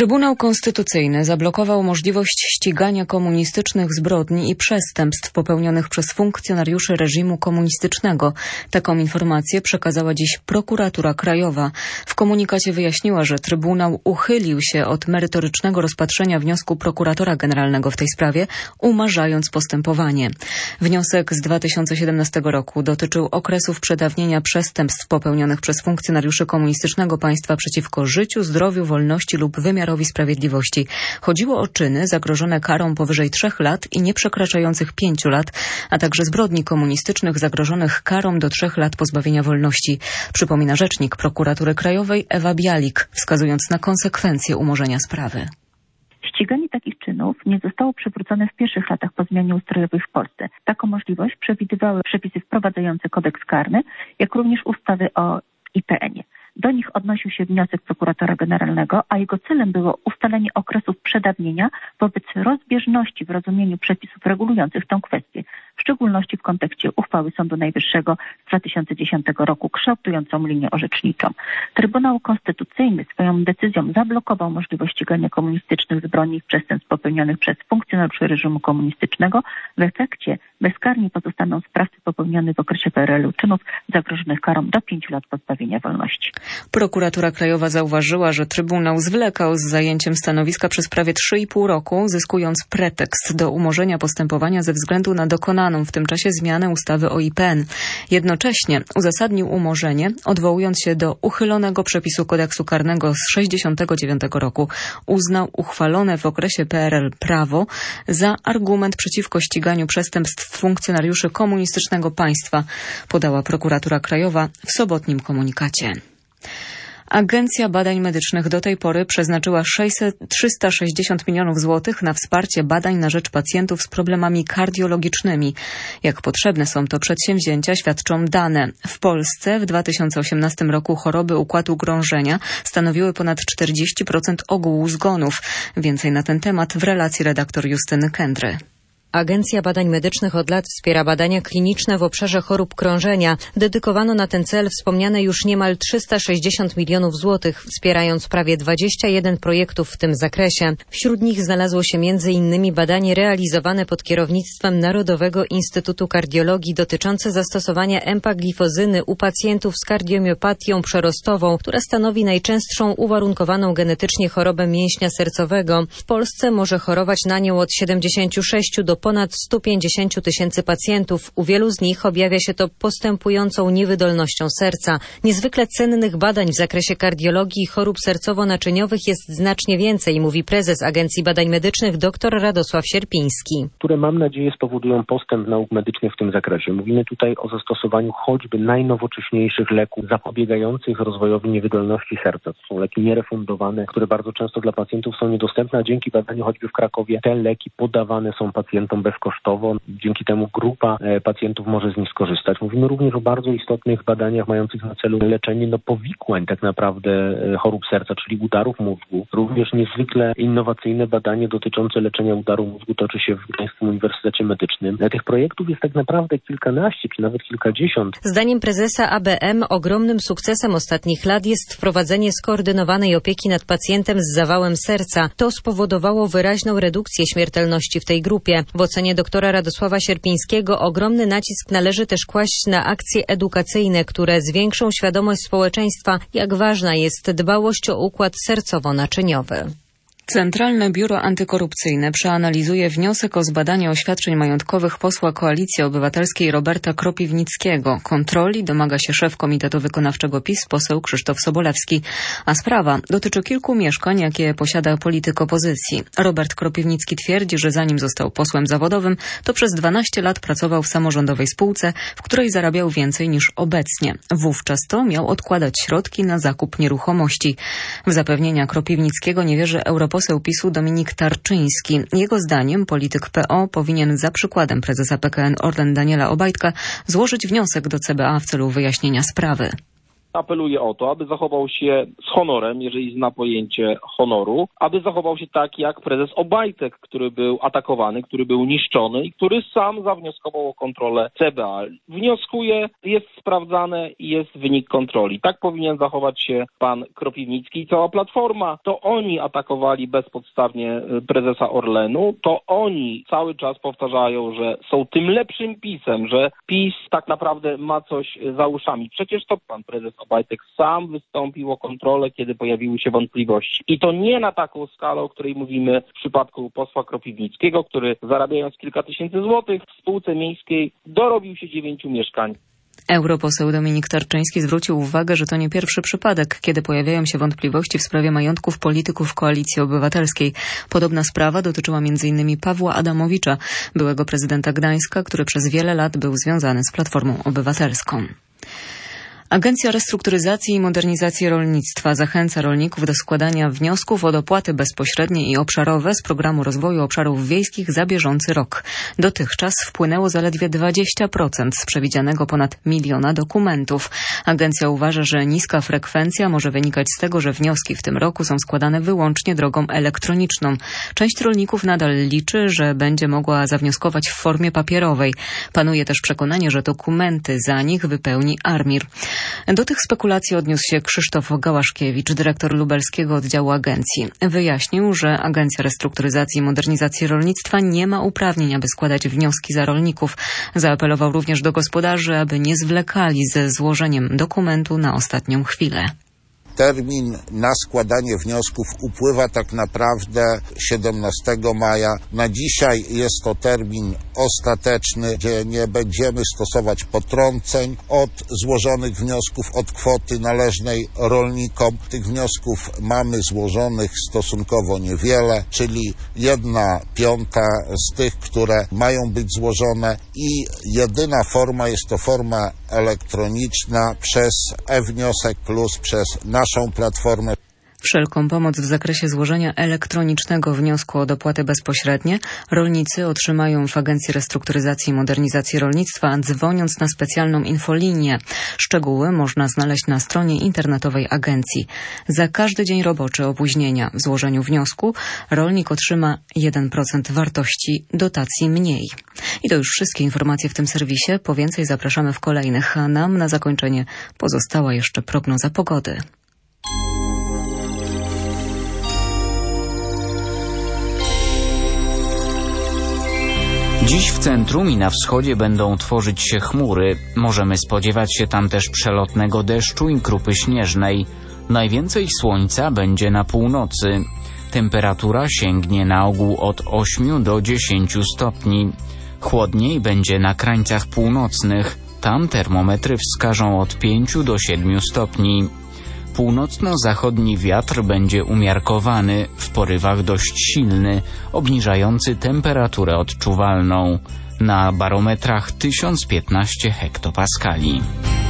Trybunał Konstytucyjny zablokował możliwość ścigania komunistycznych zbrodni i przestępstw popełnionych przez funkcjonariuszy reżimu komunistycznego. Taką informację przekazała dziś Prokuratura Krajowa. W komunikacie wyjaśniła, że Trybunał uchylił się od merytorycznego rozpatrzenia wniosku prokuratora generalnego w tej sprawie, umarzając postępowanie. Wniosek z 2017 roku dotyczył okresów przedawnienia przestępstw popełnionych przez funkcjonariuszy komunistycznego państwa przeciwko życiu, zdrowiu, wolności lub wymiarowi sprawiedliwości. Chodziło o czyny zagrożone karą powyżej 3 lat i nie przekraczających 5 lat, a także zbrodni komunistycznych zagrożonych karą do 3 lat pozbawienia wolności. Przypomina rzecznik Prokuratury Krajowej Ewa Bialik, wskazując na konsekwencje umorzenia sprawy. Ściganie takich czynów nie zostało przywrócone w pierwszych latach po zmianie ustrojowej w Polsce. Taką możliwość przewidywały przepisy wprowadzające kodeks karny, jak również ustawy o IPN-ie. Do nich odnosił się wniosek prokuratora generalnego, a jego celem było ustalenie okresów przedawnienia wobec rozbieżności w rozumieniu przepisów regulujących tę kwestię, w szczególności w kontekście uchwały Sądu Najwyższego z 2010 roku kształtującą linię orzeczniczą. Trybunał Konstytucyjny swoją decyzją zablokował możliwość ścigania komunistycznych zbrodni i przestępstw popełnionych przez funkcjonariuszy reżimu komunistycznego. W efekcie bezkarni pozostaną sprawcy popełnionych w okresie PRL-u czynów zagrożonych karą do 5 lat pozbawienia wolności. Prokuratura Krajowa zauważyła, że Trybunał zwlekał z zajęciem stanowiska przez prawie 3,5 roku, zyskując pretekst do umorzenia postępowania ze względu na dokonaną w tym czasie zmianę ustawy o IPN. Jednocześnie uzasadnił umorzenie, odwołując się do uchylonego przepisu kodeksu karnego z 1969 roku. Uznał uchwalone w okresie PRL prawo za argument przeciwko ściganiu przestępstw funkcjonariuszy komunistycznego państwa, podała Prokuratura Krajowa w sobotnim komunikacie. Agencja Badań Medycznych do tej pory przeznaczyła 360 milionów złotych na wsparcie badań na rzecz pacjentów z problemami kardiologicznymi. Jak potrzebne są to przedsięwzięcia, świadczą dane. W Polsce w 2018 roku choroby układu krążenia stanowiły ponad 40% ogółu zgonów. Więcej na ten temat w relacji redaktor Justyny Kędry. Agencja Badań Medycznych od lat wspiera badania kliniczne w obszarze chorób krążenia. Dedykowano na ten cel wspomniane już niemal 360 milionów złotych, wspierając prawie 21 projektów w tym zakresie. Wśród nich znalazło się m.in. badanie realizowane pod kierownictwem Narodowego Instytutu Kardiologii dotyczące zastosowania empaglifozyny u pacjentów z kardiomiopatią przerostową, która stanowi najczęstszą uwarunkowaną genetycznie chorobę mięśnia sercowego. W Polsce może chorować na nią od 76 do ponad 150 tysięcy pacjentów. U wielu z nich objawia się to postępującą niewydolnością serca. Niezwykle cennych badań w zakresie kardiologii i chorób sercowo-naczyniowych jest znacznie więcej, mówi prezes Agencji Badań Medycznych dr Radosław Sierpiński. Które mam nadzieję spowodują postęp nauk medycznych w tym zakresie. Mówimy tutaj o zastosowaniu choćby najnowocześniejszych leków zapobiegających rozwojowi niewydolności serca. To są leki nierefundowane, które bardzo często dla pacjentów są niedostępne, a dzięki badaniu choćby w Krakowie te leki podawane są pacjentom bezkosztowo. Dzięki temu grupa pacjentów może z nich skorzystać. Mówimy również o bardzo istotnych badaniach mających na celu leczenie powikłań tak naprawdę chorób serca, czyli udarów mózgu. Również niezwykle innowacyjne badanie dotyczące leczenia udaru mózgu toczy się w Gdańskim Uniwersytecie Medycznym. Tych projektów jest tak naprawdę kilkanaście, czy nawet kilkadziesiąt. Zdaniem prezesa ABM ogromnym sukcesem ostatnich lat jest wprowadzenie skoordynowanej opieki nad pacjentem z zawałem serca. To spowodowało wyraźną redukcję śmiertelności w tej grupie. W ocenie doktora Radosława Sierpińskiego ogromny nacisk należy też kłaść na akcje edukacyjne, które zwiększą świadomość społeczeństwa, jak ważna jest dbałość o układ sercowo-naczyniowy. Centralne Biuro Antykorupcyjne przeanalizuje wniosek o zbadanie oświadczeń majątkowych posła Koalicji Obywatelskiej Roberta Kropiwnickiego. Kontroli domaga się szef Komitetu Wykonawczego PiS, poseł Krzysztof Sobolewski. A sprawa dotyczy kilku mieszkań, jakie posiada polityk opozycji. Robert Kropiwnicki twierdzi, że zanim został posłem zawodowym, to przez 12 lat pracował w samorządowej spółce, w której zarabiał więcej niż obecnie. Wówczas to miał odkładać środki na zakup nieruchomości. W zapewnienia Kropiwnickiego nie wierzy europoseł PiS-u Dominik Tarczyński. Jego zdaniem polityk PO powinien za przykładem prezesa PKN Orlen Daniela Obajtka złożyć wniosek do CBA w celu wyjaśnienia sprawy. Apeluję o to, aby zachował się z honorem, jeżeli zna pojęcie honoru, aby zachował się tak jak prezes Obajtek, który był atakowany, który był niszczony i który sam zawnioskował o kontrolę CBA. Wnioskuje, jest sprawdzane i jest wynik kontroli. Tak powinien zachować się pan Kropiwnicki i cała Platforma. To oni atakowali bezpodstawnie prezesa Orlenu, to oni cały czas powtarzają, że są tym lepszym PiS-em, że PiS tak naprawdę ma coś za uszami. Przecież to pan prezes Obajtek sam wystąpił o kontrolę, kiedy pojawiły się wątpliwości. I to nie na taką skalę, o której mówimy w przypadku posła Kropiwnickiego, który zarabiając kilka tysięcy złotych w spółce miejskiej dorobił się 9 mieszkań. Europoseł Dominik Tarczyński zwrócił uwagę, że to nie pierwszy przypadek, kiedy pojawiają się wątpliwości w sprawie majątków polityków Koalicji Obywatelskiej. Podobna sprawa dotyczyła m.in. Pawła Adamowicza, byłego prezydenta Gdańska, który przez wiele lat był związany z Platformą Obywatelską. Agencja Restrukturyzacji i Modernizacji Rolnictwa zachęca rolników do składania wniosków o dopłaty bezpośrednie i obszarowe z Programu Rozwoju Obszarów Wiejskich za bieżący rok. Dotychczas wpłynęło zaledwie 20% z przewidzianego ponad 1 000 000 dokumentów. Agencja uważa, że niska frekwencja może wynikać z tego, że wnioski w tym roku są składane wyłącznie drogą elektroniczną. Część rolników nadal liczy, że będzie mogła zawnioskować w formie papierowej. Panuje też przekonanie, że dokumenty za nich wypełni ARMiR. Do tych spekulacji odniósł się Krzysztof Gałaszkiewicz, dyrektor lubelskiego oddziału agencji. Wyjaśnił, że Agencja Restrukturyzacji i Modernizacji Rolnictwa nie ma uprawnień, aby składać wnioski za rolników. Zaapelował również do gospodarzy, aby nie zwlekali ze złożeniem dokumentu na ostatnią chwilę. Termin na składanie wniosków upływa tak naprawdę 17 maja. Na dzisiaj jest to termin ostateczny, gdzie nie będziemy stosować potrąceń od złożonych wniosków, od kwoty należnej rolnikom. Tych wniosków mamy złożonych stosunkowo niewiele, czyli 1/5 z tych, które mają być złożone i jedyna forma jest to forma elektroniczna przez e-wniosek plus przez naszą platformę. Wszelką pomoc w zakresie złożenia elektronicznego wniosku o dopłaty bezpośrednie rolnicy otrzymają w Agencji Restrukturyzacji i Modernizacji Rolnictwa, dzwoniąc na specjalną infolinię. Szczegóły można znaleźć na stronie internetowej agencji. Za każdy dzień roboczy opóźnienia w złożeniu wniosku rolnik otrzyma 1% wartości dotacji mniej. I to już wszystkie informacje w tym serwisie. Po więcej zapraszamy w kolejnych, a nam na zakończenie pozostała jeszcze prognoza pogody. Dziś w centrum i na wschodzie będą tworzyć się chmury. Możemy spodziewać się tam też przelotnego deszczu i krupy śnieżnej. Najwięcej słońca będzie na północy. Temperatura sięgnie na ogół od 8 do 10 stopni. Chłodniej będzie na krańcach północnych. Tam termometry wskażą od 5 do 7 stopni. Północno-zachodni wiatr będzie umiarkowany, w porywach dość silny, obniżający temperaturę odczuwalną. Na barometrach 1015 hektopaskali.